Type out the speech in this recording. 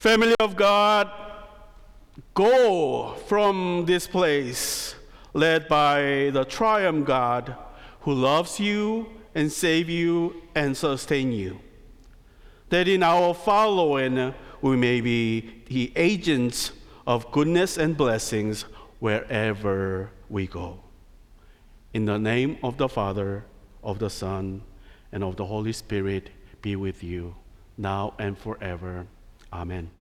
Family of God, go from this place led by the triumph God who loves you and save you and sustain you. That in our following we may be the agents of goodness and blessings wherever we go. In the name of the Father, of the Son, and of the Holy Spirit be with you, now and forever. Amen.